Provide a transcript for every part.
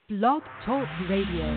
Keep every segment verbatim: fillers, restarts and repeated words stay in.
Blog Talk Radio.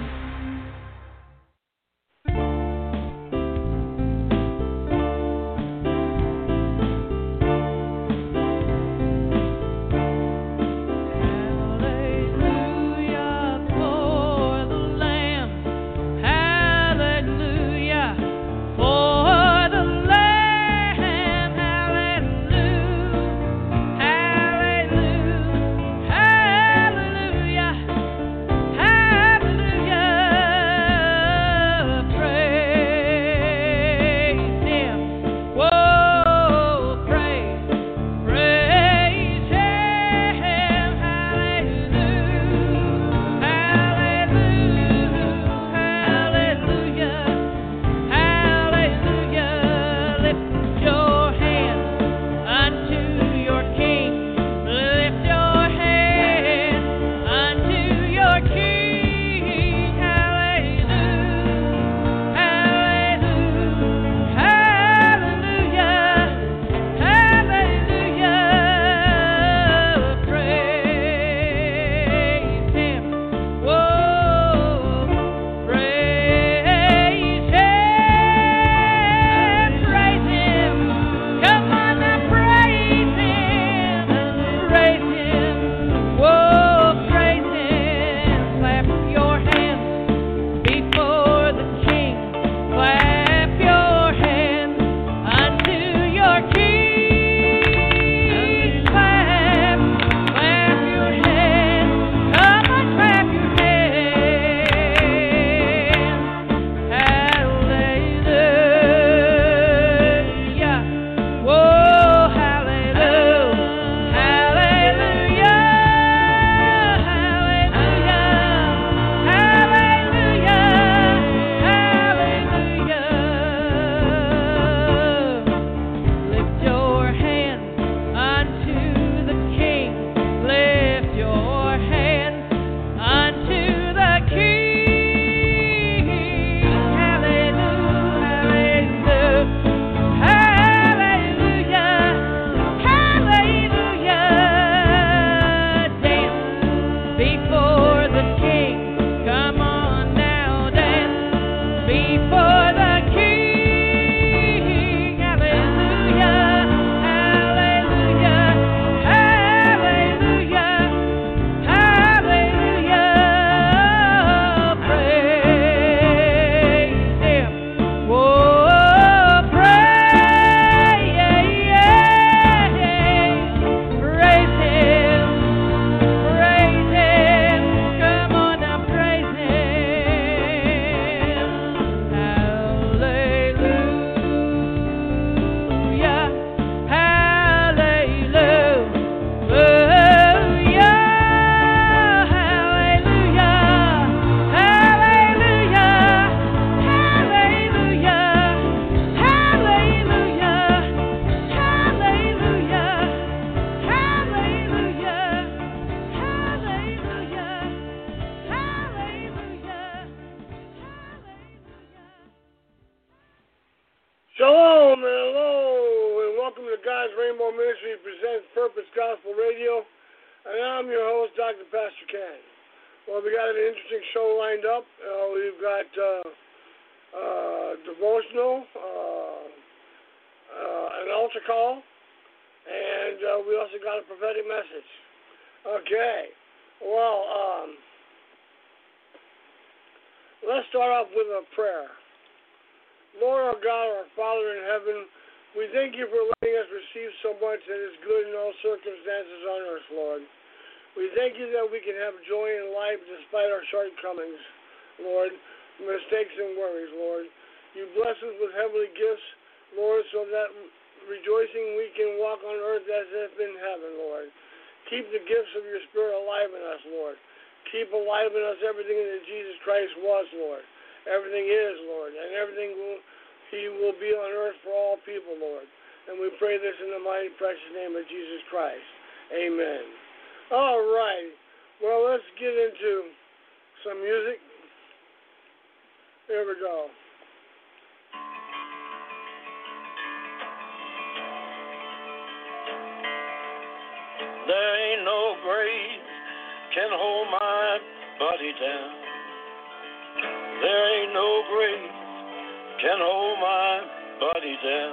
There ain't no grave can hold my body down. There ain't no grave can hold my body down.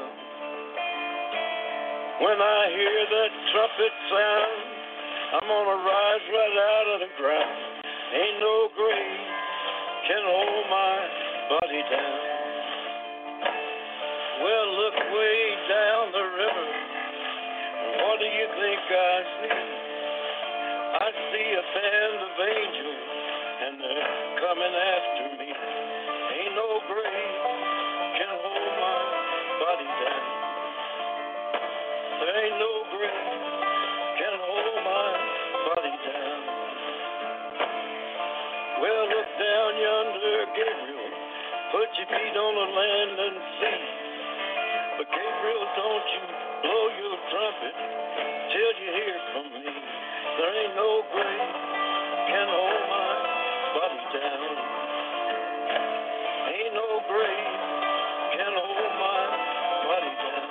When I hear that trumpet sound, I'm gonna rise right out of the ground. Ain't no grave can hold my body down. Well, look way down the river. What do you think I see? I see a band of angels, and they're coming after me. Ain't no grave can hold my body down. There ain't no grave can hold my body down. Well, look down yonder, Gabriel. Put your feet on the land and see. But Gabriel, don't you blow your trumpet till you hear from me. There ain't no grave can hold my body down. Ain't no grave can hold my body down.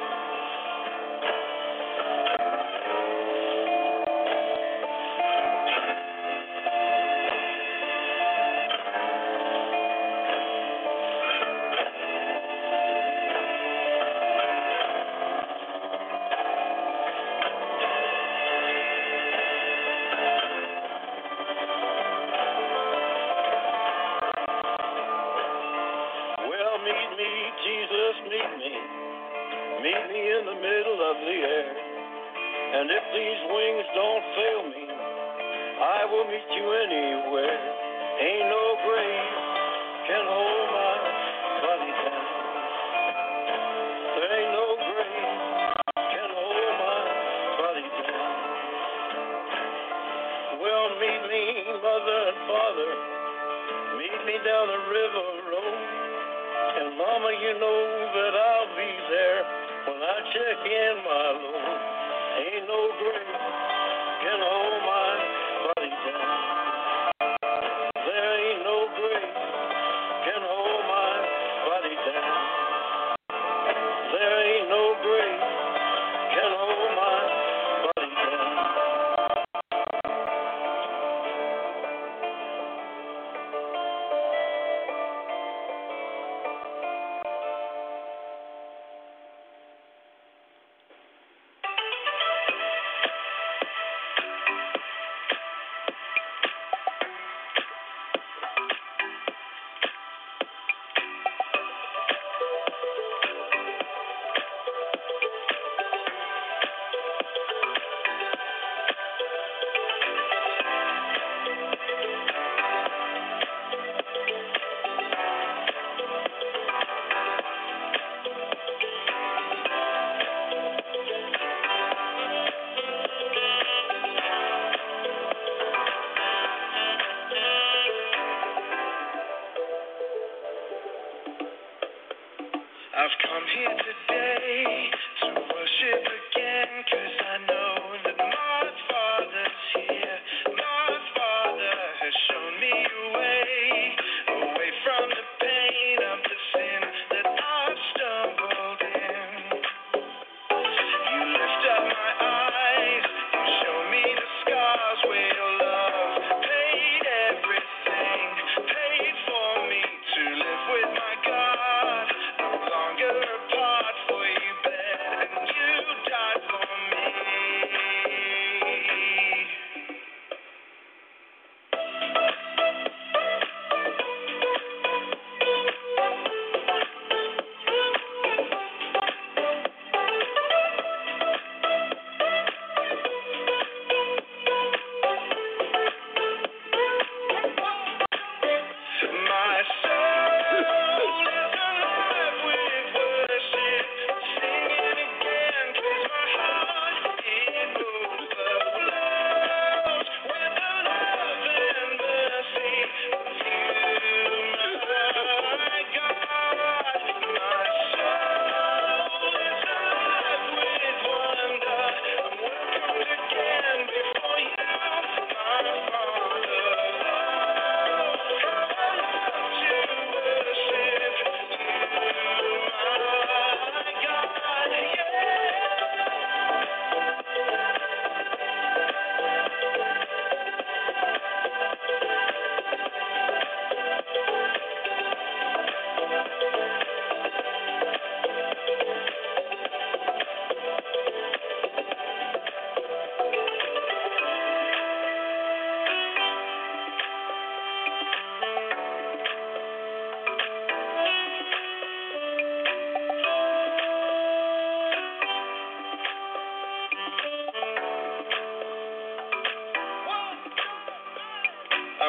Jesus, meet me, meet me in the middle of the air. And if these wings don't fail me, I will meet you anywhere. Ain't no grave can hold my body down. There ain't no grave can hold my body down. Well, meet me, mother and father, meet me down the river road. And mama, you know that I'll be there when I check in my load. Ain't no grave can hold my body down. There ain't no grave can hold my body down. There ain't no grave can hold my body down. I've come here today to worship again, 'cause I know that my Father's here. My Father has shown me a way, away from the pain of the sin that I've stumbled in. You lift up my eyes, you show me the scars where your love paid everything, paid for me to live with my God. Longer apart, for you bled and you died for me.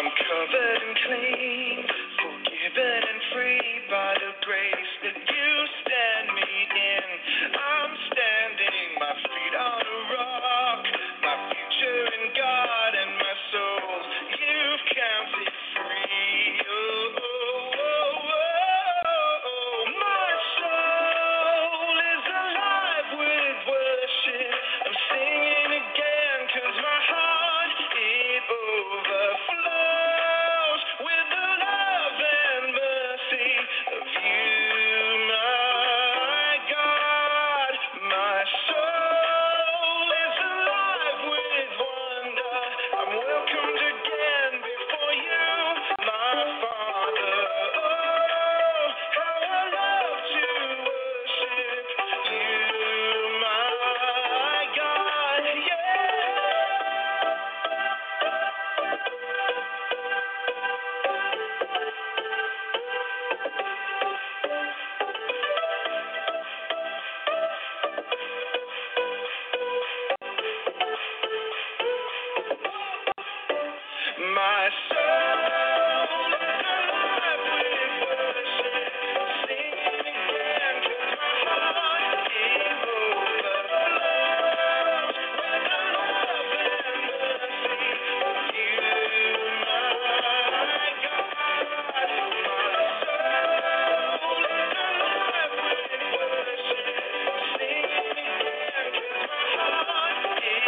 I'm covered and clean, forgiven and free by the grace that you stand me in. I'm standing, my feet on a rock, my future in God and my soul you've counted free. Oh, oh, oh, oh, oh. My soul is alive with worship. I'm singing again 'cause my heart, it overflows with the love and mercy of you, my God. My soul is alive with wonder. I'm welcomed again before you, my Father. Oh, how I love to worship you, my God. Yeah. My soul is alive with worship. Singing again 'cause my heart it overflows with the love and mercy of you, my God. My soul is alive with worship. Singing again 'cause my heart it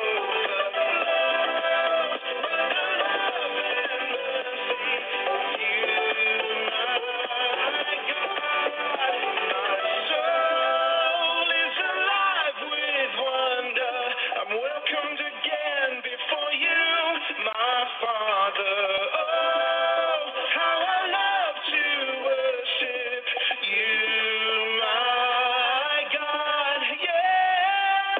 overflows with the love and mercy of you, my God. My soul is alive with wonder. I'm welcomed again before you, my Father. Oh, how I love to worship you, my God. Yeah.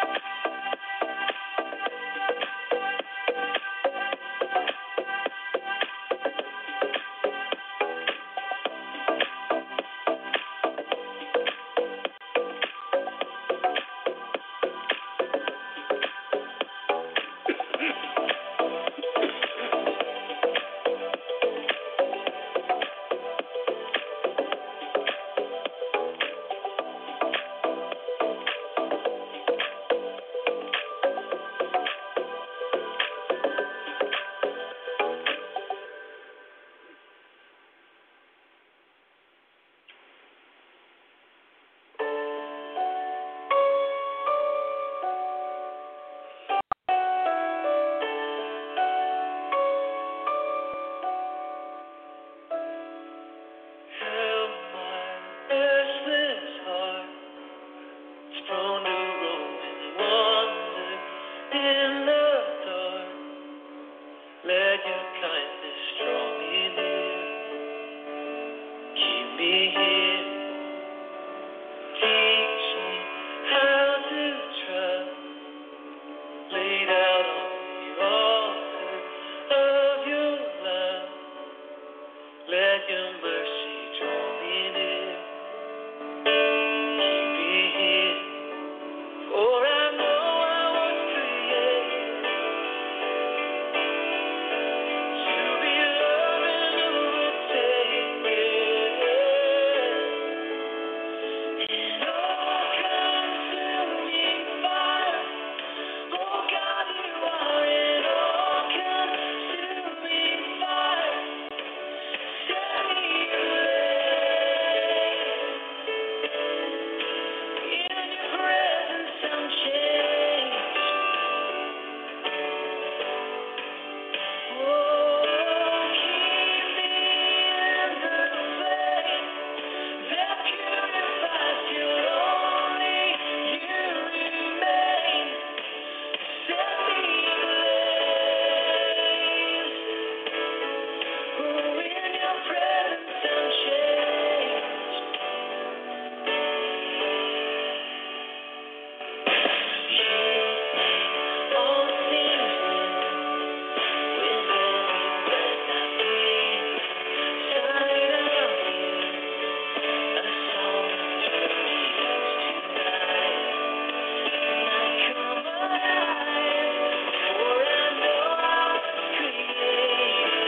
Help my restless heart. It's prone to roam and wander in the dark. Let your kindness draw me near. Keep me here. Teach me how to trust. Laid out on the altar of your love. Let your mercy draw me near. Keep me here. For I know I was created to be loved and overtaken. And all consuming fire. Oh God, you are an all consuming fire. Set me ablaze. In your presence I'm changed. Oh, keep me in the faith that purifies till only you remain. Set me ablaze. Oh, in your presence I'm changed. You make all things new. With every breath I breathe, sight of you, a song to reach tonight. And I come alive, for I know I was created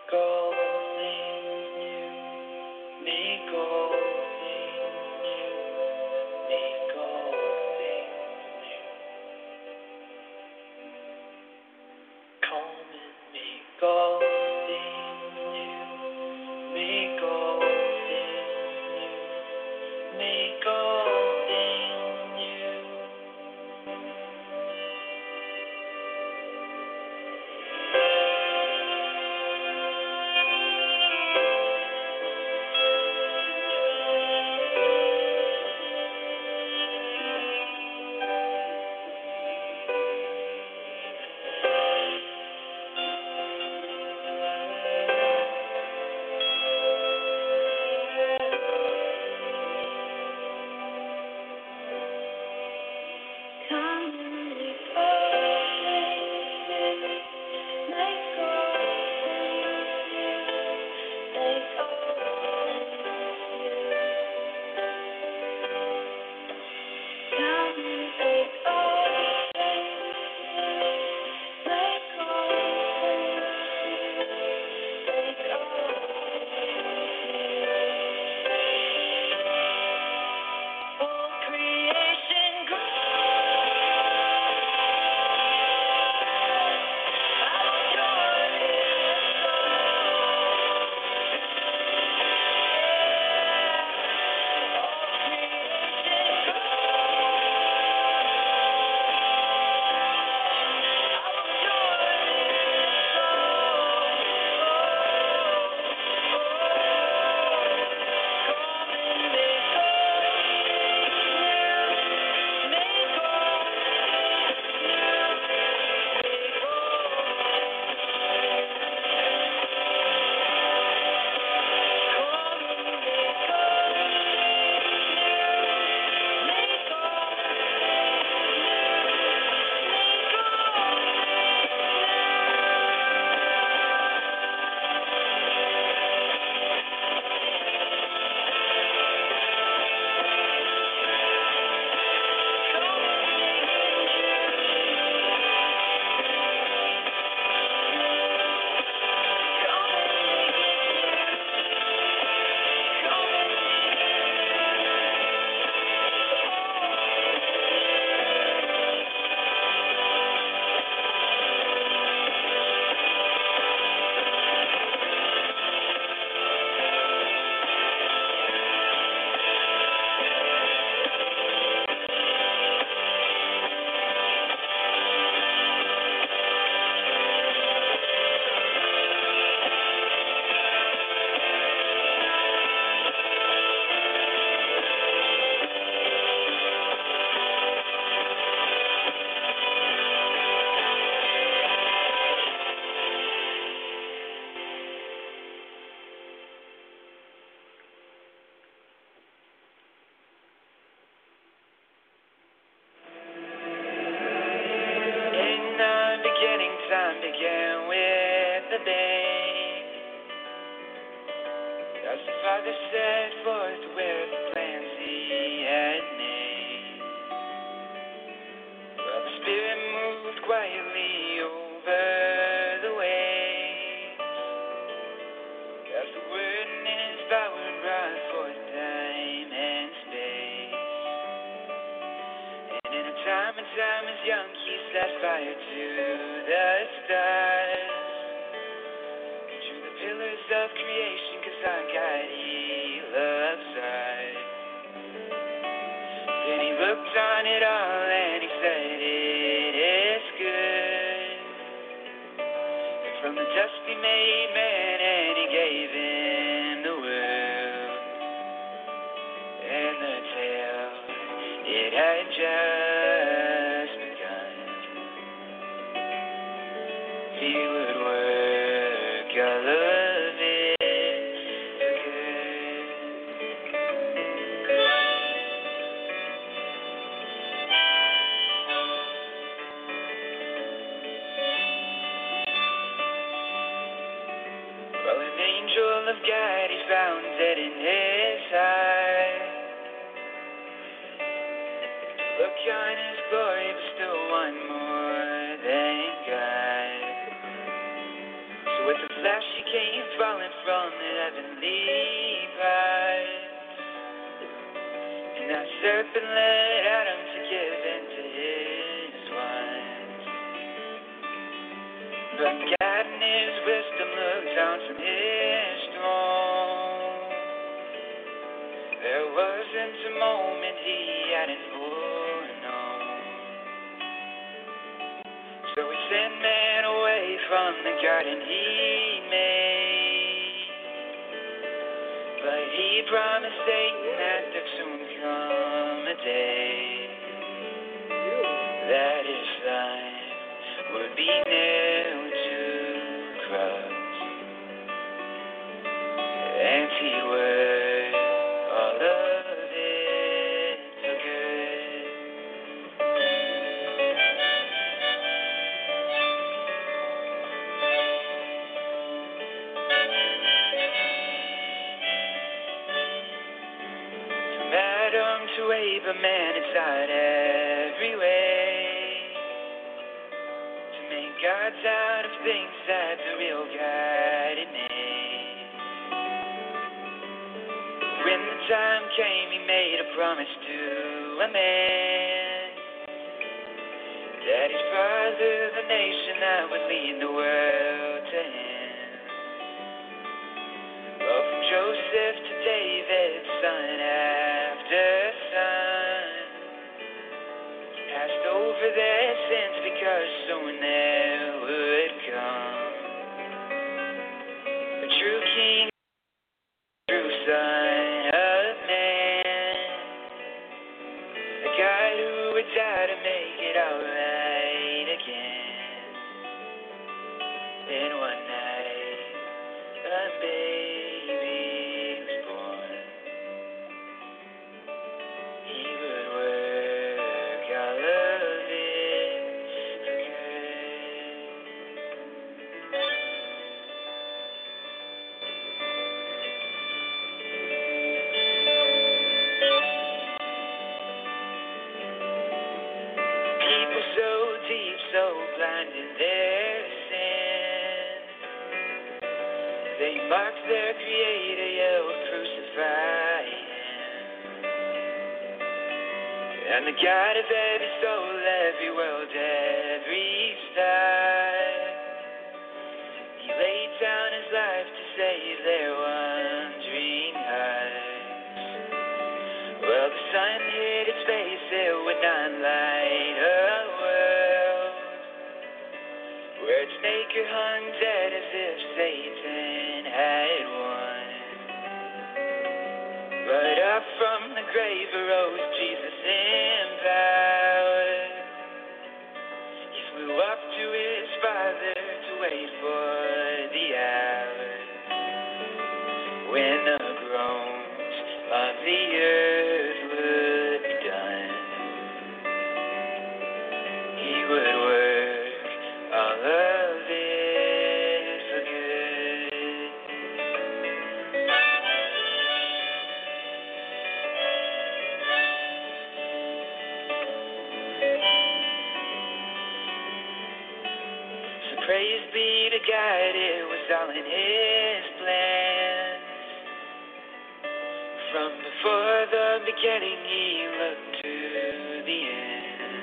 So with the flashy cane falling from the heavenly pipes. And that serpent led Adam to give in to his wife. But God in his wisdom looked down from his throne. There wasn't a moment he hadn't foreknown. So he sent man away from the garden he made. But he promised Satan that there'd soon come a day that his life would be nailed to the cross, and he would all of it for good. From Adam to Abraham, it's out every way to make gods out of things that the real God had made. When the time came, he made a promise to a man that he'd father the nation that would lead the world to him. Well, from Joseph to David, son after son, passed over their sins because soon there would come a true king, true son of man, a God who would die to make it all right again. Then one night a baby was born. He would work all of it for good. People so deep, so blind in their sin, they mocked their creator, yelled, crucify him. And the God of every soul, every world, every star, he laid down his life to save their wandering hearts. Well, the sun hid its face, it would not light a world where its maker hung dead as if Satan had won. But up from the grave arose Jesus in power. He flew up to his Father to wait for the hour when the groans of the earth would be done. He would work all of it for good. So praise be to God, it was all in his plan. From before the beginning, he looked to the end.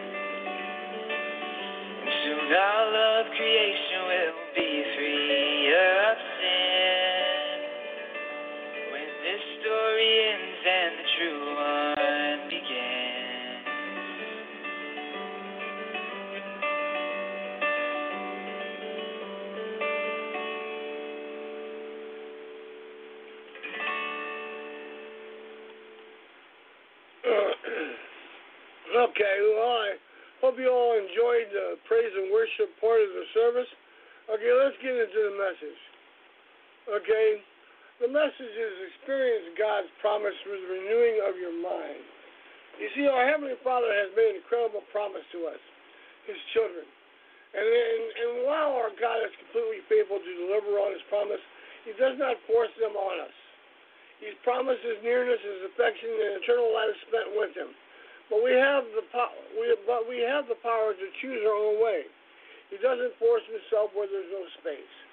And soon all of creation will be free of sin. When this story ends and the true one begins. Okay, well, I hope you all enjoyed the praise and worship part of the service. Okay, let's get into the message. Okay, the message is experience God's promise through the renewing of your mind. You see, our Heavenly Father has made an incredible promise to us, His children. And, and, and while our God is completely faithful to deliver on His promise, He does not force them on us. He's promised His nearness, His affection, and eternal life spent with Him. But we have the po- we, but we have the power to choose our own way. He doesn't force Himself where there's no space.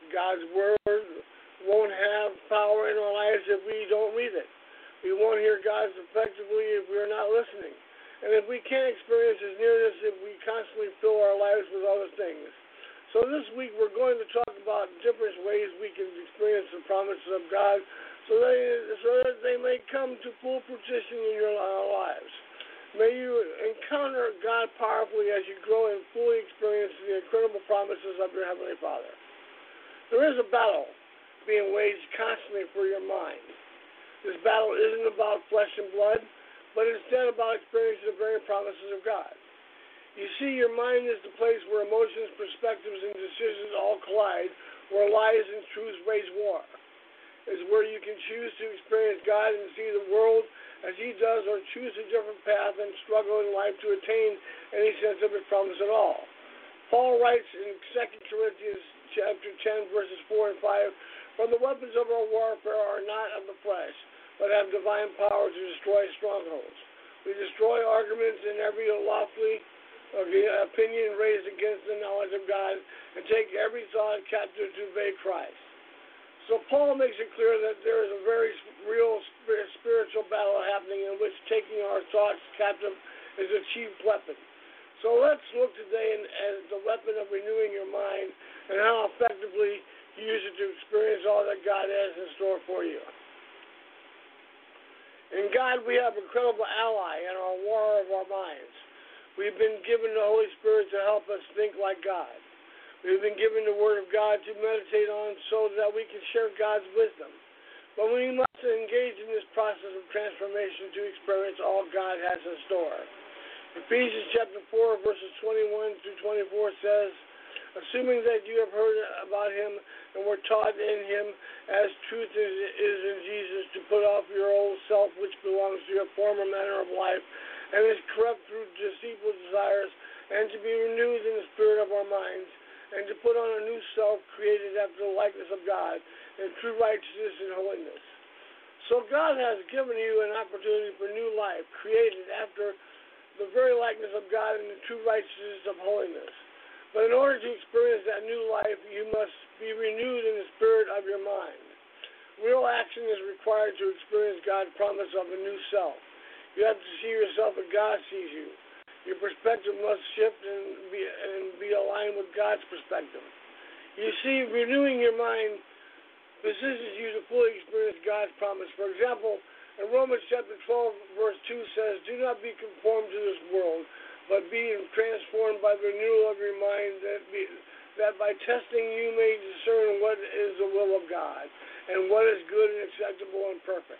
God's Word won't have power in our lives if we don't read it. We won't hear God effectively if we're not listening. And if we can't experience His nearness if we constantly fill our lives with other things. So this week we're going to talk about different ways we can experience the promises of God so, they, so that they may come to full fruition in your lives. May you encounter God powerfully as you grow and fully experience the incredible promises of your Heavenly Father. There is a battle being waged constantly for your mind. This battle isn't about flesh and blood, but instead about experiencing the very promises of God. You see, your mind is the place where emotions, perspectives, and decisions all collide, where lies and truths wage war. It's where you can choose to experience God and see the world as He does, or choose a different path and struggle in life to attain any sense of His promise at all. Paul writes in Second Corinthians chapter ten, verses four and five, "For the weapons of our warfare are not of the flesh, but have divine power to destroy strongholds. We destroy arguments and every lofty opinion raised against the knowledge of God, and take every thought captive to obey Christ." So Paul makes it clear that there is a very real spiritual battle happening in which taking our thoughts captive is a chief weapon. So let's look today at the weapon of renewing your mind and how effectively you use it to experience all that God has in store for you. In God, we have an incredible ally in our war of our minds. We've been given the Holy Spirit to help us think like God. We've been given the Word of God to meditate on so that we can share God's wisdom. But we must engage in this process of transformation to experience all God has in store. Ephesians chapter four, verses twenty-one through twenty-four says, "Assuming that you have heard about Him and were taught in Him, as truth is, is in Jesus, to put off your old self, which belongs to your former manner of life, and is corrupt through deceitful desires, and to be renewed in the spirit of our minds, and to put on a new self created after the likeness of God, in true righteousness and holiness." So God has given you an opportunity for new life, created after the very likeness of God in the true righteousness of holiness. But in order to experience that new life, you must be renewed in the spirit of your mind. Real action is required to experience God's promise of a new self. You have to see yourself as God sees you. Your perspective must shift and be, and be aligned with God's perspective. You see, renewing your mind positions you to fully experience God's promise. For example, in Romans chapter twelve, verse two says, "Do not be conformed to this world, but be transformed by the renewal of your mind, that, be, that by testing you may discern what is the will of God, and what is good and acceptable and perfect."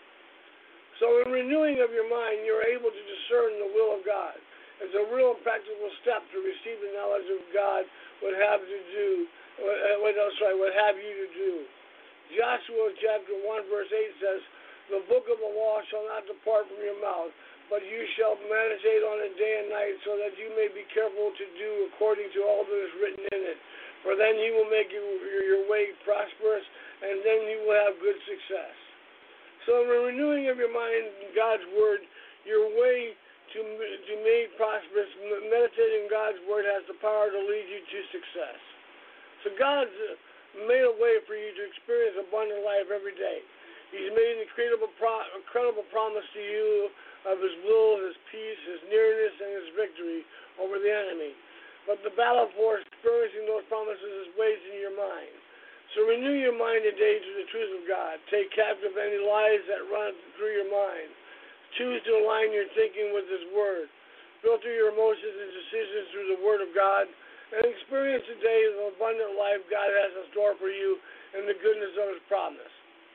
So in renewing of your mind, you're able to discern the will of God. It's a real practical step to receive the knowledge of God would have to do, what, oh, sorry, would have you to do. Joshua chapter one, verse eight says, "The book of the law shall not depart from your mouth, but you shall meditate on it day and night, so that you may be careful to do according to all that is written in it. For then you will make your, your way prosperous, and then you will have good success." So in the renewing of your mind in God's Word, your way to, to make prosperous, meditating God's Word has the power to lead you to success. So God's made a way for you to experience abundant life every day. He's made an incredible, pro- incredible promise to you of His will, His peace, His nearness, and His victory over the enemy. But the battle for experiencing those promises is waged in your mind. So renew your mind today to the truth of God. Take captive any lies that run through your mind. Choose to align your thinking with His Word. Filter your emotions and decisions through the Word of God, and experience today the abundant life God has in store for you and the goodness of His promise.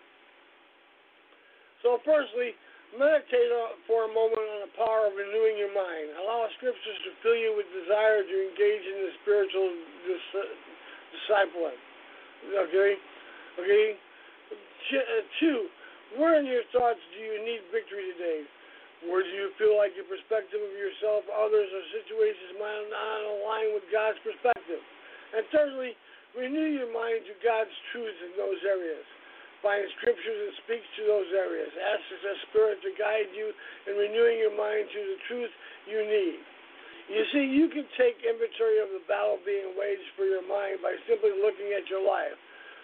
So firstly, meditate for a moment on the power of renewing your mind. Allow Scriptures to fill you with desire to engage in the spiritual dis- discipline. Okay? Okay? Two, where in your thoughts do you need victory today? Where do you feel like your perspective of yourself, others, or situations might not align with God's perspective? And thirdly, renew your mind to God's truth in those areas. Find Scriptures that speaks to those areas. Ask the Spirit to guide you in renewing your mind to the truth you need. You see, you can take inventory of the battle being waged for your mind by simply looking at your life.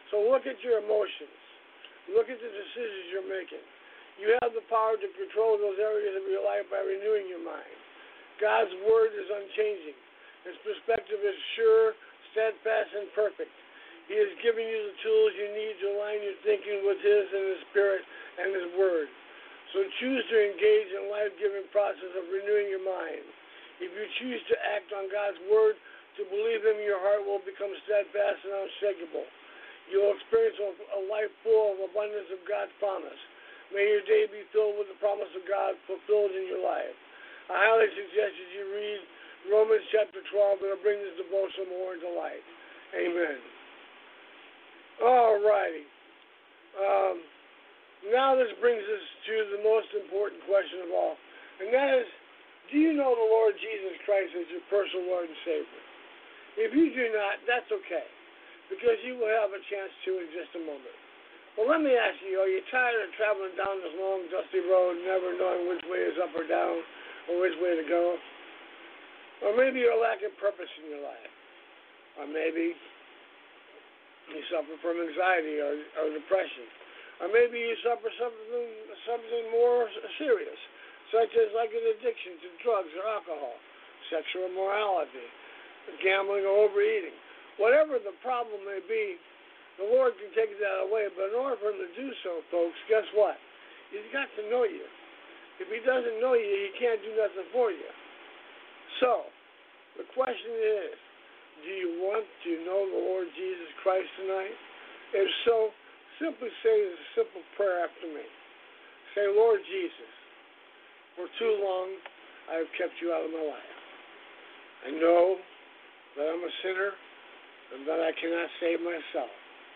So look at your emotions. Look at the decisions you're making. You have the power to control those areas of your life by renewing your mind. God's word is unchanging. His perspective is sure, steadfast, and perfect. He has given you the tools you need to align your thinking with His and His Spirit and His Word. So choose to engage in a life-giving process of renewing your mind. If you choose to act on God's Word, to believe Him, your heart will become steadfast and unshakable. You will experience a life full of abundance of God's promise. May your day be filled with the promise of God fulfilled in your life. I highly suggest that you read Romans chapter twelve. It'll bring this devotion more into life. Amen. All righty. Um, now this brings us to the most important question of all, and that is, do you know the Lord Jesus Christ as your personal Lord and Savior? If you do not, that's okay, because you will have a chance to in just a moment. Well, let me ask you, are you tired of traveling down this long, dusty road, never knowing which way is up or down, or which way to go? Or maybe you're lacking purpose in your life. Or maybe you suffer from anxiety or, or depression. Or maybe you suffer something, something more serious, such as like an addiction to drugs or alcohol, sexual immorality, gambling or overeating. Whatever the problem may be, the Lord can take that away. But in order for Him to do so, folks, guess what? He's got to know you. If He doesn't know you, He can't do nothing for you. So, the question is, do you want to know the Lord Jesus Christ tonight? If so, simply say this simple prayer after me. Say, Lord Jesus, for too long I have kept you out of my life. I know that I'm a sinner and that I cannot save myself.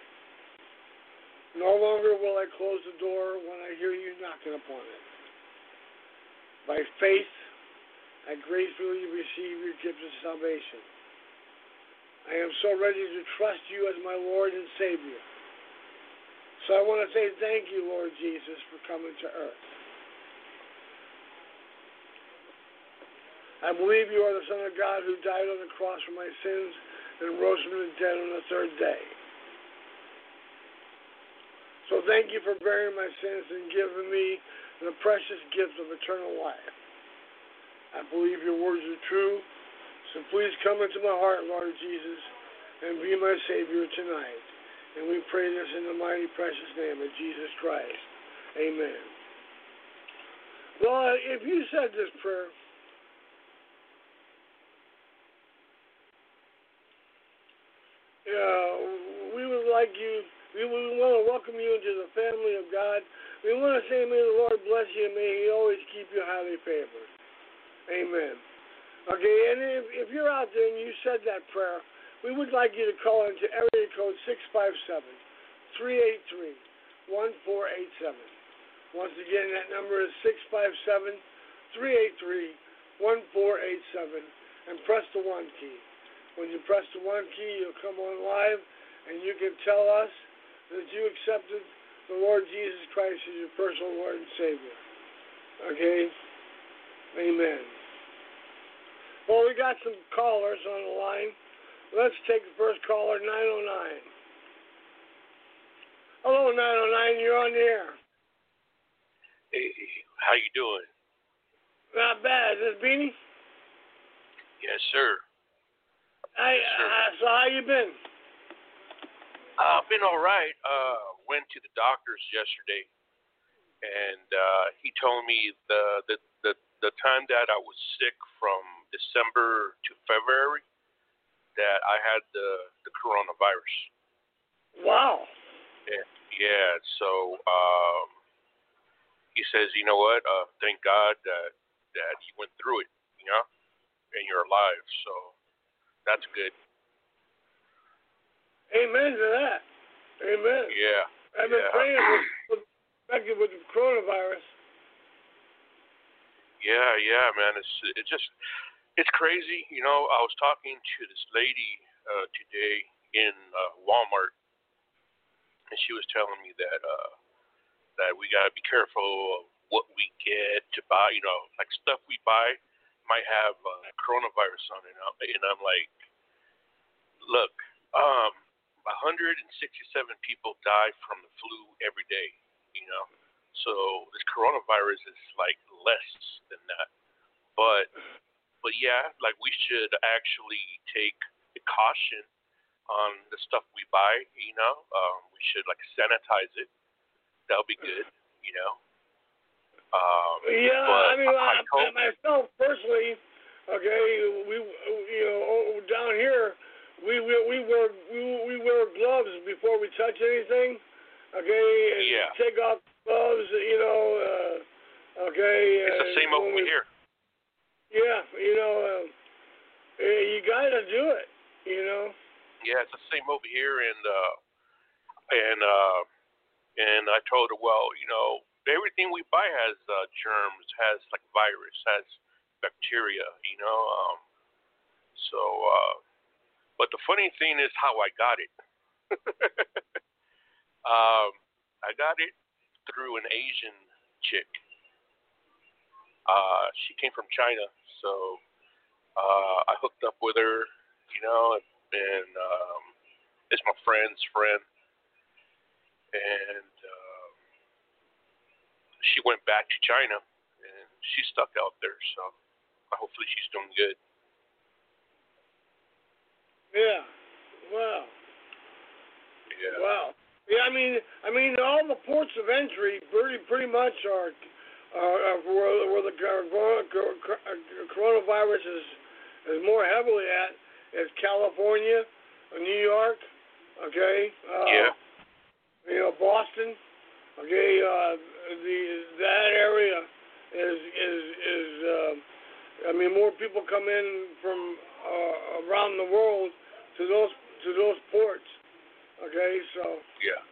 No longer will I close the door when I hear you knocking upon it. By faith, I gratefully receive your gift of salvation. I am so ready to trust you as my Lord and Savior. So I want to say thank you, Lord Jesus, for coming to earth. I believe you are the Son of God who died on the cross for my sins and rose from the dead on the third day. So thank you for bearing my sins and giving me the precious gift of eternal life. I believe your words are true, so please come into my heart, Lord Jesus, and be my Savior tonight. And we pray this in the mighty, precious name of Jesus Christ. Amen. Well, if you said this prayer, uh, we would like you, we, we want to welcome you into the family of God. We want to say, may the Lord bless you, and may He always keep you highly favored. Amen. Okay, and if, if you're out there and you said that prayer, we would like you to call into area code six five seven, three eight three, one four eight seven. Once again, that number is six five seven, three eight three, one four eight seven, and press the one key. When you press the one key, you'll come on live, and you can tell us that you accepted the Lord Jesus Christ as your personal Lord and Savior. Okay? Amen. Well, we got some callers on the line. Let's take the first caller, nine oh nine. Hello, nine oh nine. You're on the air. Hey, how you doing? Not bad. Is this Beanie? Yes, sir. Hi, Yes, sir. uh, so how you been? I've uh, been all right. Uh, went to the doctor's yesterday, and uh, he told me the, the the the time that I was sick from December to February, that I had the the coronavirus. Wow. Yeah. Yeah. So um, he says, you know what? Uh, thank God that that you went through it. You know, and you're alive. So that's good. Amen to that. Amen. Yeah. I've been yeah. praying with, with, with the coronavirus. Yeah, yeah, man. It's it's just it's crazy. You know, I was talking to this lady uh, today in uh, Walmart, and she was telling me that uh, that we gotta be careful of what we get to buy. You know, like stuff we buy might have uh, coronavirus on it, and I'm like, look, um, one hundred sixty-seven people die from the flu every day, you know. So this coronavirus is like less than that. But but yeah, like we should actually take the caution on the stuff we buy, you know. Um, we should like sanitize it. That'll be good, you know. Um, yeah, but I mean, I, I, I told, myself personally, okay, we, you know, down here, we we we wear we, we wear gloves before we touch anything, okay, and yeah. take off gloves, you know, uh, okay. It's the same over we, here. Yeah, you know, uh, you gotta do it, you know. Yeah, it's the same over here, and uh, and uh, and I told her, well, you know, everything we buy has uh, germs, has like virus, has bacteria, you know. Um, so, uh, but the funny thing is how I got it. um, I got it through an Asian chick. Uh, she came from China, so uh, I hooked up with her, you know, and, and um, it's my friend's friend, and uh, she went back to China, and she's stuck out there, so hopefully she's doing good. Yeah. Wow. Yeah. Wow. Yeah, I mean, I mean, all the ports of entry pretty pretty much are uh, where, where the coronavirus is is more heavily at is California, New York, okay. Uh, yeah. You know, Boston, okay. Uh, the that area is is is. Uh, I mean, more people come in from uh, around the world to those to those ports. Okay, so. Yeah.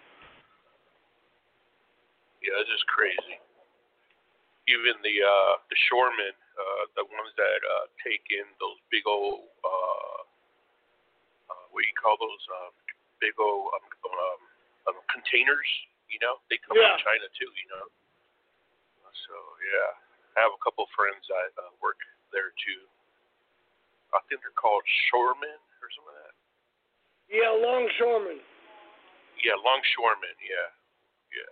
Yeah, it's just crazy. Even the uh, the shoremen, uh, the ones that uh, take in those big old, uh, uh, what do you call those, uh, big old um, um, um, containers, you know, they come yeah. from China too, you know. So, yeah, I have a couple of friends that uh, work there too. I think they're called shoremen or something like that. Yeah, longshoremen. Yeah, longshoremen, yeah, yeah.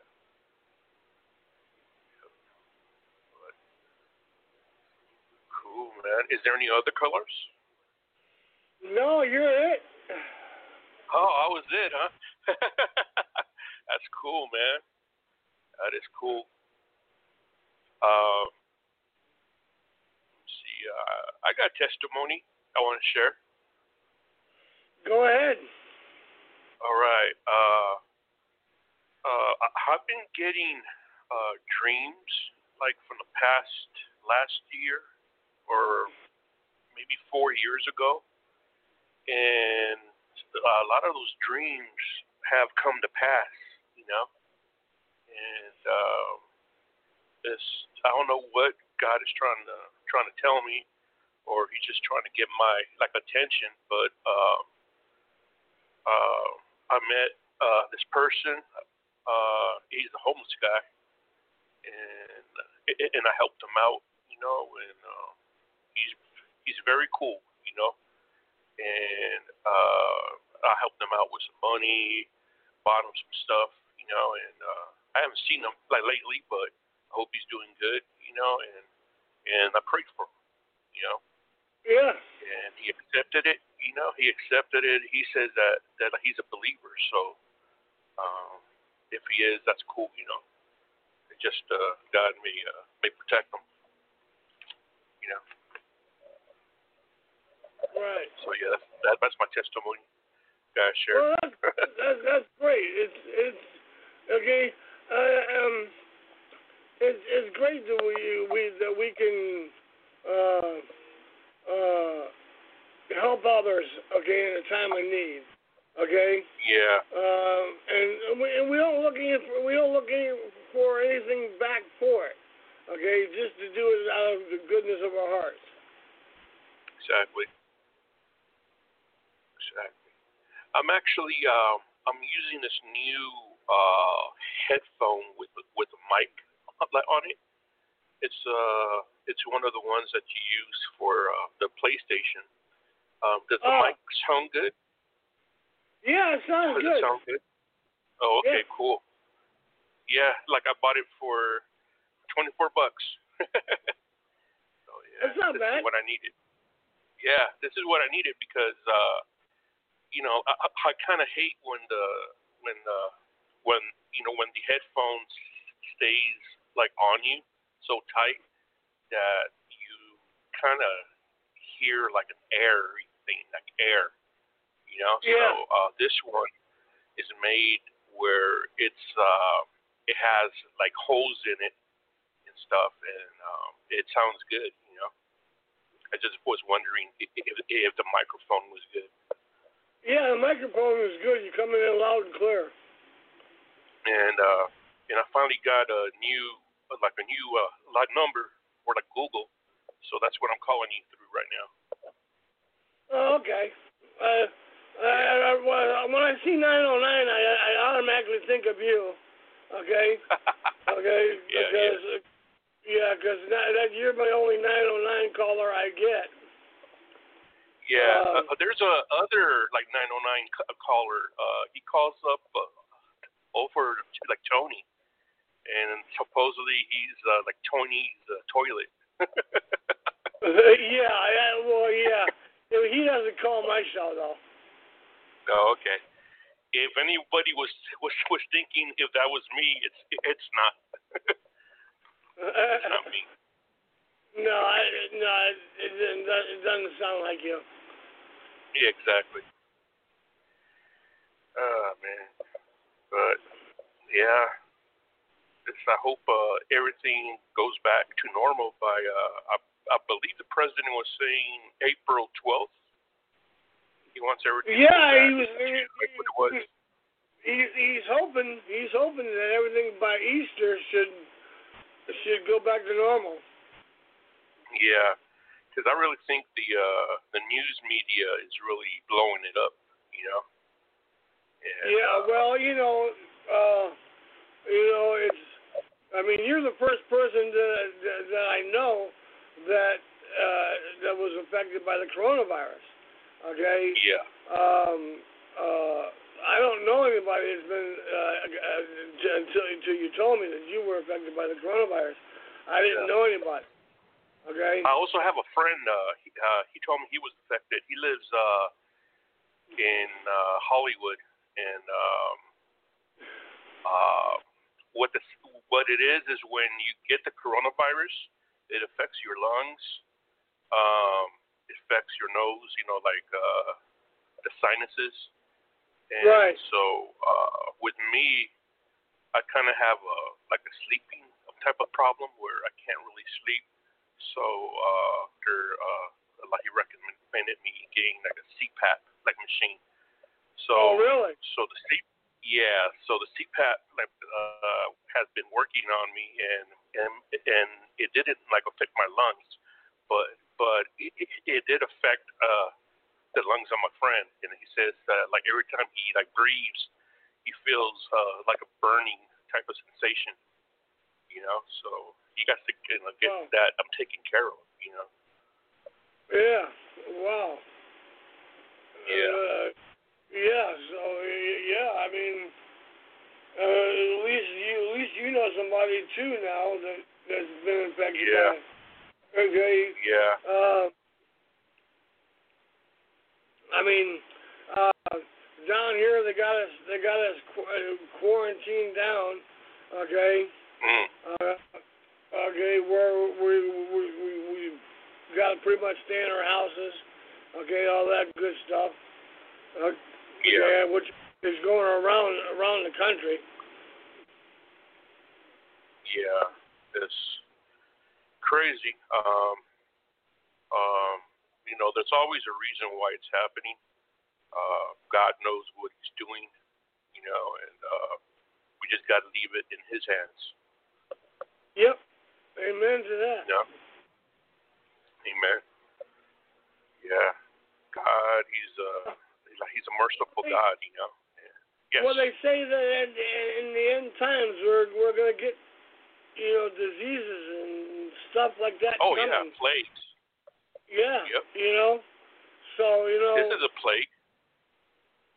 But, cool, man. Is there any other colors? No, you're it. Oh, I was it, huh? That's cool, man. That is cool. Um, let's see, uh, I got testimony I want to share. Go ahead. All right. Uh, uh, I've been getting uh, dreams like from the past last year or maybe four years ago, and a lot of those dreams have come to pass, you know. And um, this, I don't know what God is trying to trying to tell me, or He's just trying to get my like attention. But um, uh, I met uh, this person. Uh, he's a homeless guy, and and I helped him out, you know. And uh, he's he's very cool, you know. And uh, I helped him out with some money, bought him some stuff, you know. And uh, I haven't seen him like lately, but I hope he's doing good, you know. And and I prayed for him, you know. Yeah. And he accepted it, you know. He accepted it. He says that that he's a believer, so. Um, If he is, that's cool, you know. It just uh, God may uh, may protect him, you know. Right. So yeah, that's, that, that's my testimony. Guys, share. Well, that's, that's that's great. It's it's okay. Uh, um, it's it's great that we we that we can uh, uh, help others. Okay, in a time of need. Okay. Yeah. Um, and we and we don't looking for we don't looking for anything back for it. Okay, just to do it out of the goodness of our hearts. Exactly. Exactly. I'm actually uh, I'm using this new uh, headphone with with a mic on it. It's uh it's one of the ones that you use for uh, the PlayStation. Um, does the oh. mic sound good? Yeah, it sounds Does good. it sound good? Oh, okay, Yeah. cool. Yeah, like I bought it for twenty-four bucks. So yeah, That's not this bad. is what I needed. Yeah, this is what I needed because uh, you know, I, I, I kind of hate when the when the when you know when the headphones stays like on you so tight that you kind of hear like an air thing, like air, you know. Yeah. So uh, this one is made where it's uh, it has like holes in it and stuff, and um, it sounds good, you know. I just was wondering if, if, if the microphone was good. Yeah, the microphone is good. You come in loud and clear. And uh, and I finally got a new like a new uh, like number for like Google, so that's what I'm calling you through right now. Oh, okay. Uh, I, I, well, when I see nine oh nine, I, I automatically think of you. Okay. Okay. Yeah, because yeah. yeah, because that, that you're my only nine oh nine caller I get. Yeah, Um, uh, there's a other like nine oh nine c- caller. Uh, he calls up uh, over to, like Tony, and supposedly he's uh, like Tony's uh, toilet. yeah, I, well, yeah. He doesn't call my show though. Oh, okay. If anybody was was was thinking if that was me, it's it's not. It's not me. No, I, no, it, it, doesn't, it doesn't sound like you. Yeah, exactly. Oh man, but yeah, it's, I hope uh, everything goes back to normal by uh, I, I believe the president was saying April twelfth. He wants everything Yeah, to go back he was. to like what it was. He, he's hoping. He's hoping that everything by Easter should should go back to normal. Yeah, because I really think the uh, the news media is really blowing it up. You know. And, Yeah. uh, Well, you know, uh, you know, it's. I mean, you're the first person that that, that I know that uh, that was affected by the coronavirus. Okay. Yeah. Um. Uh. I don't know anybody that's been uh, uh, until until you told me that you were affected by the coronavirus. I didn't Yeah. know anybody. Okay. I also have a friend. Uh, he, uh, he told me he was affected. He lives uh, in uh, Hollywood, and um, uh, what the what it is is when you get the coronavirus, it affects your lungs. Um, it affects your nose. You know, like uh, the sinuses. And Right. so uh, with me, I kind of have a like a sleeping type of problem where I can't really sleep. So uh, after uh, like he recommended me getting like a C PAP like machine. So Oh, really? so the C yeah so the C PAP like uh, has been working on me, and and and it didn't like affect my lungs, but but it, it, it did affect uh, the lungs of my friend, and he says that like every time he like breathes, he feels uh, like a burning type of sensation, you know. So he got to you know, get Wow. that I'm taken care of, you know. Yeah. Wow. Yeah. Uh, yeah. So yeah, I mean, uh, at least you at least you know somebody too now that that's been infected Yeah. by it. Okay. Yeah. Uh, I mean, uh, down here they got us they got us qu- uh, quarantined down. Okay. Mm. Uh, okay, where we we we we got to pretty much stay in our houses. Okay, all that good stuff. Uh, Yeah. yeah, which is going around around the country. Yeah. It's crazy. Um. Um. You know, there's always a reason why it's happening. Uh, God knows what He's doing. You know, and uh, we just got to leave it in His hands. Yep. Amen to that. Yeah. Amen. Yeah. God, He's a He's a merciful God. You know. Yes. Well, they say that in, in the end times we're we're gonna get you know diseases and stuff like that Oh coming. yeah, plagues. Yeah. Yep. You know. So you know. This is a plague.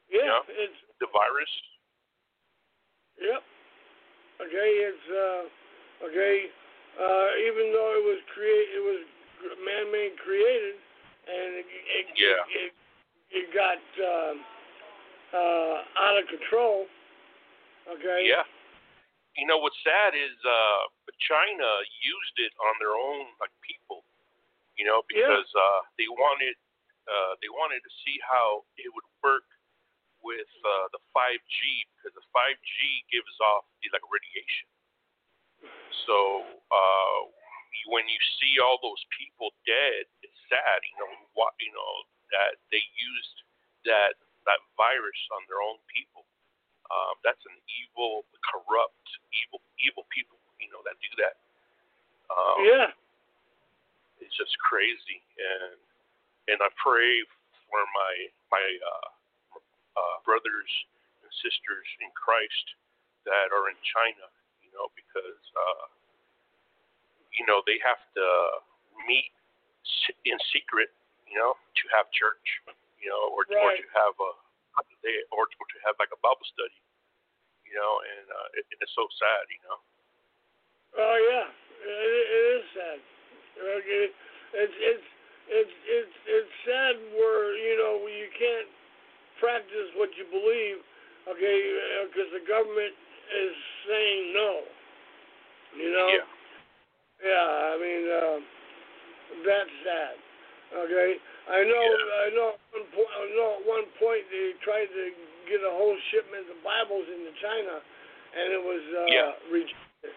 Yeah, you know, it's the virus. Yep. Okay, it's uh, okay. Uh, even though it was create, it was man-made created, and it it, Yeah. it, it got uh, uh, out of control. Okay. Yeah. You know what's sad is uh, China used it on their own like people. You know, because Yeah. uh, they wanted uh, they wanted to see how it would work with uh, the five G, because the five G gives off the, like radiation. So uh, when you see all those people dead, it's sad. You know what? You know that they used that that virus on their own people. Um, that's an evil, corrupt, evil, evil people. You know that do that. Um, Yeah. It's just crazy, and and I pray for my my uh, uh, brothers and sisters in Christ that are in China, you know, because uh, you know they have to meet in secret, you know, to have church, you know, or, Right. or to have a they or to have like a Bible study, you know, and uh, it, it's so sad, you know. Oh yeah, it, it is sad. Okay, it's it's it's it's it's sad where you know you can't practice what you believe. Okay, because the government is saying no. You know. Yeah. Yeah, I mean uh, that's sad. Okay, I know Yeah. I know at one point I know at one point they tried to get a whole shipment of Bibles into China, and it was uh, Yeah. rejected.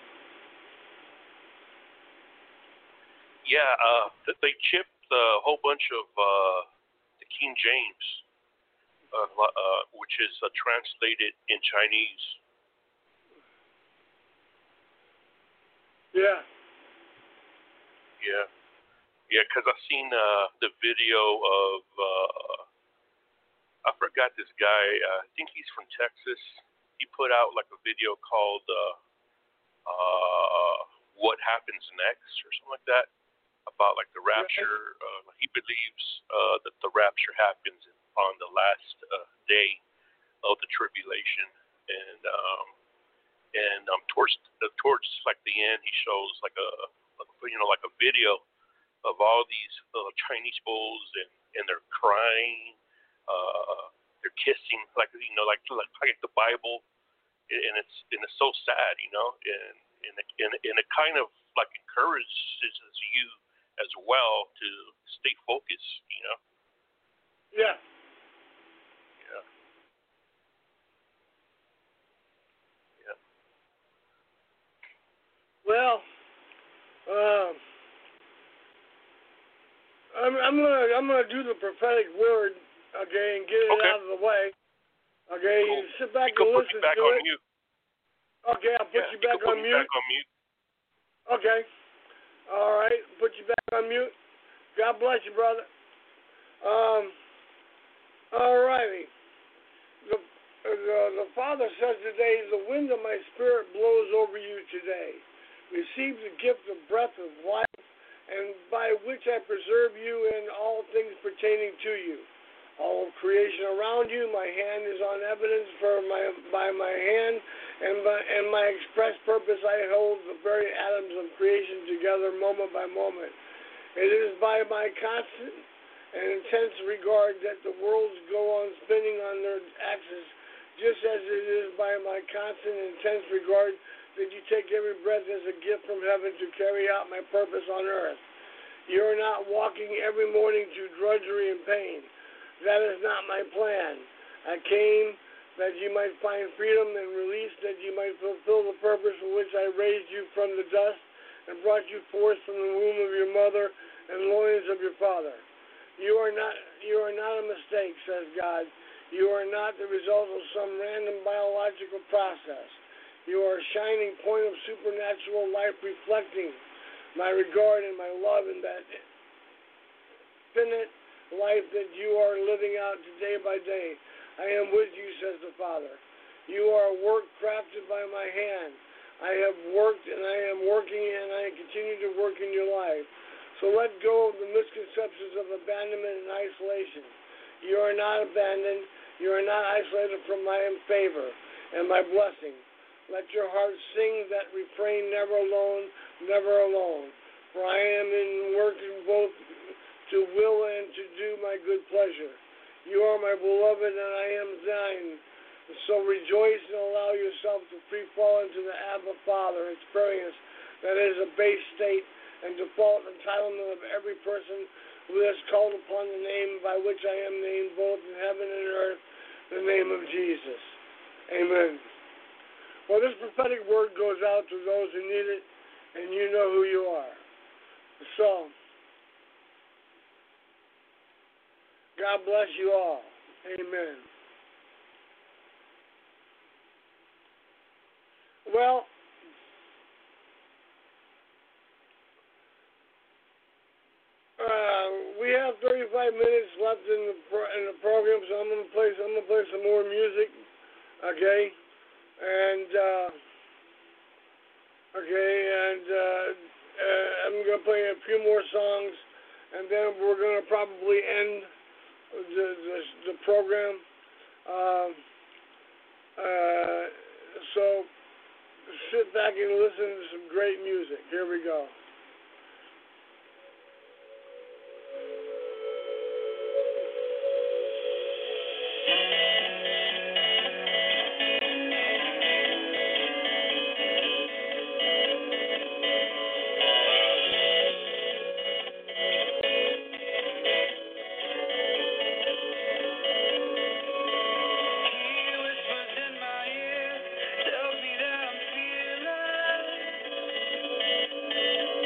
Yeah, uh, th- they chipped a whole bunch of uh, the King James, uh, uh, which is uh, translated in Chinese. Yeah. Yeah, yeah, because I seen uh, the video of uh, I forgot this guy. Uh, I think he's from Texas. He put out like a video called uh, uh, "What Happens Next" or something like that, about like the rapture. Uh, he believes uh, that the rapture happens on the last uh, day of the tribulation, and um, and um, towards uh, towards like the end, he shows like a, a you know like a video of all these uh, Chinese bulls, and, and they're crying, uh, they're kissing like you know like like, like the Bible, and it's and it's so sad, you know, and and it, and, and it kind of like encourages you as well to stay focused, you know. Yeah. Yeah. Yeah. Well, um, I'm I'm gonna I'm gonna do the prophetic word, okay, and get it Okay. out of the way. Okay, Cool. you sit back you and can put listen me back to on it. mute. Okay, I'll put yeah, you you back can put on me mute. back on mute. Okay. All right, put you back on mute. God bless you, brother. Um. All righty. The, the the Father says today, the wind of my spirit blows over you today. Receive the gift of breath of life, and by which I preserve you in all things pertaining to you. All of creation around you, my hand is on evidence for my by my hand, and by and my express purpose I hold the very atoms of creation together moment by moment. It is by my constant and intense regard that the worlds go on spinning on their axis, just as it is by my constant and intense regard that you take every breath as a gift from heaven to carry out my purpose on earth. You are not walking every morning to drudgery and pain. That is not my plan. I came that you might find freedom and release, that you might fulfill the purpose for which I raised you from the dust and brought you forth from the womb of your mother and loins of your father. You are not you are not a mistake, says God. You are not the result of some random biological process. You are a shining point of supernatural life reflecting my regard and my love in that infinite life that you are living out day by day. I am with you, says the Father. You are a work crafted by my hand. I have worked and I am working and I continue to work in your life. So let go of the misconceptions of abandonment and isolation. You are not abandoned. You are not isolated from my favor and my blessing. Let your heart sing that refrain, never alone, never alone. For I am in working both to will and to do my good pleasure. You are my beloved, and I am thine. So rejoice and allow yourself to free fall into the Abba Father experience that is a base state and default entitlement of every person who has called upon the name by which I am named both in heaven and earth, the name of Jesus. Amen. Well, this prophetic word goes out to those who need it, and you know who you are. So, God bless you all. Amen. Well, uh, we have thirty-five minutes left in the pro- in the program, so I'm gonna play. I'm gonna play some more music. Okay, and uh, okay, and uh, uh, I'm gonna play a few more songs, and then we're gonna probably end the the, the program. Um, uh, so. Sit back and listen to some great music. Here we go. Tells me that I'm feeling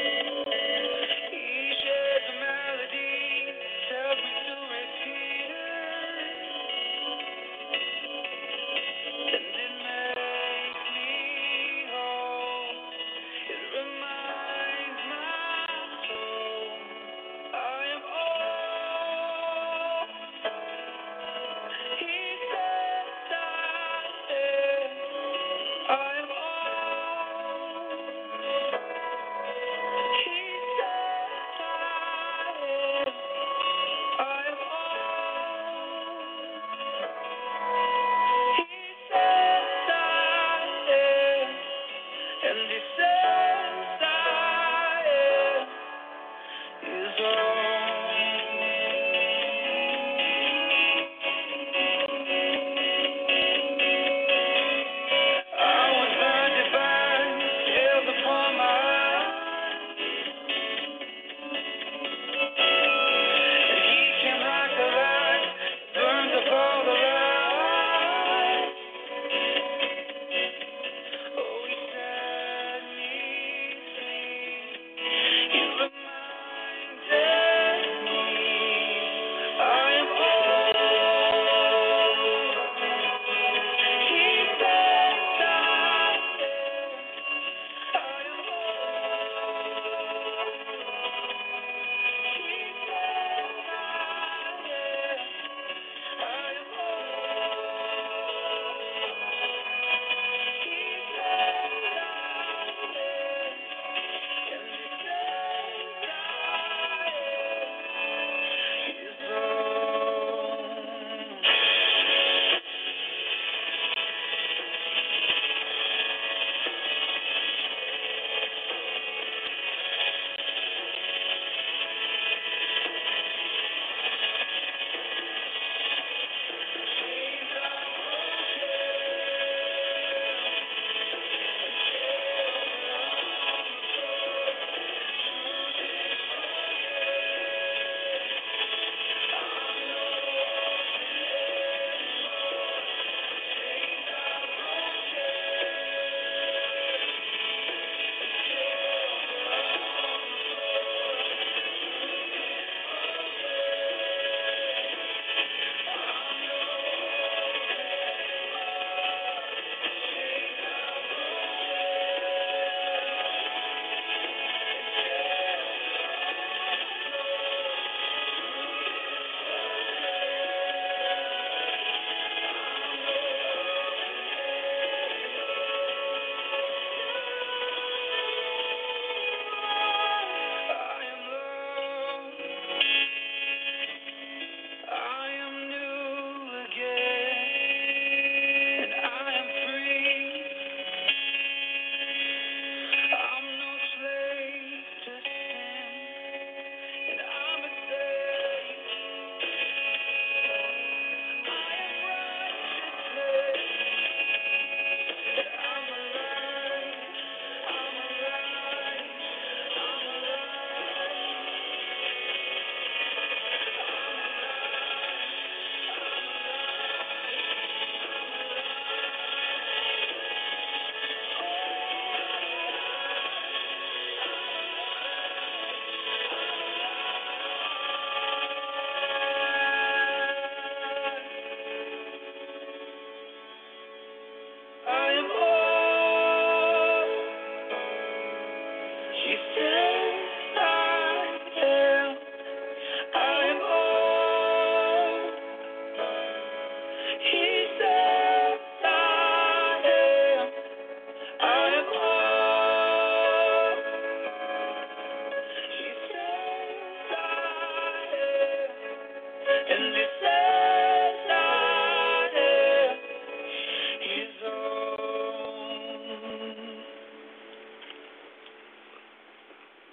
says I am, I am all. He says I am, I am all. He says I am, and he says I am his own.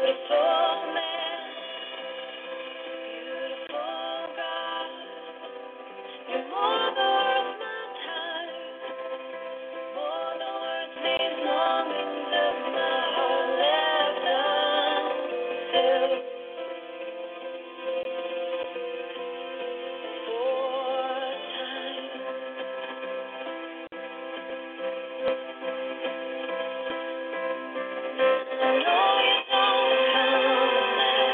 I know you don't come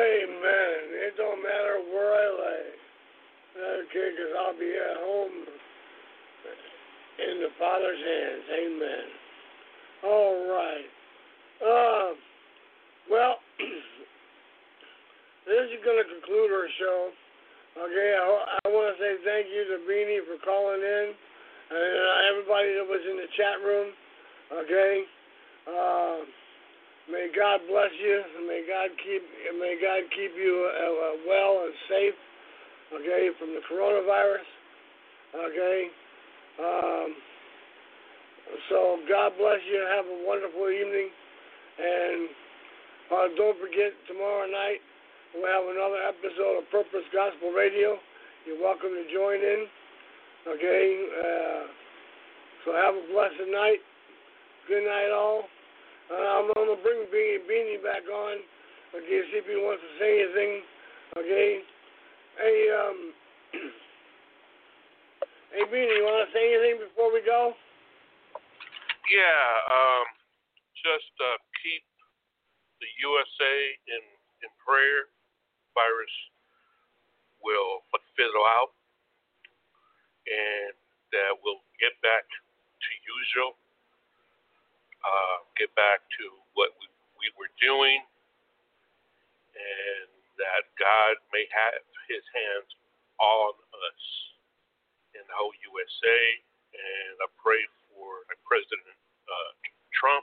Amen. It don't matter where I lay. Okay, because I'll be at home in the Father's hands. Amen. All right. Uh, well, this is going to conclude our show. Okay, I, I want to say thank you to Beanie for calling in, and uh, everybody that was in the chat room. Okay, uh, may God bless you, and may God keep, may God keep you uh, well and safe. Okay, from the coronavirus. Okay, um, so God bless you. Have a wonderful evening, and uh, don't forget tomorrow night. We'll have another episode of Purpose Gospel Radio. You're welcome to join in. Okay, uh, so have a blessed night. Good night, all. Uh, I'm going to bring Beanie, Beanie back on. Okay, see if he wants to say anything. Okay. Hey, um, hey, Beanie, you want to say anything before we go? Yeah, um, just uh, keep the U S A in, in prayer. Virus will fizzle out, and that we'll get back to usual, uh, get back to what we, we were doing, and that God may have his hands on us in the whole U S A, and I pray for President uh, Trump,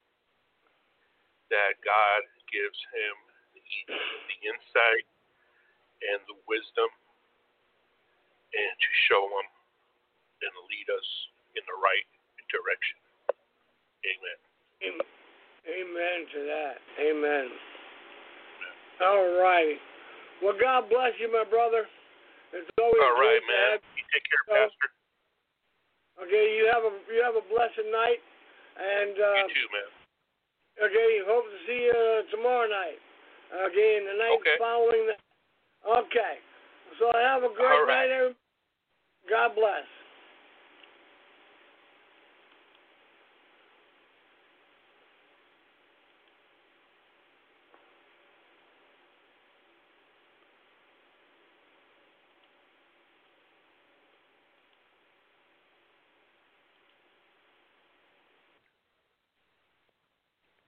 that God gives him the insight and the wisdom, and to show him and lead us in the right direction. Amen. Amen to that. Amen. All righty. Well, God bless you, my brother. It's always all right, good man. To have you take care, you. Pastor. Okay, you have a you have a blessed night, and uh, you too, man. Okay, hope to see you tomorrow night. Okay, and the night okay. following that. Okay, so have a great all right. night, everybody. God bless.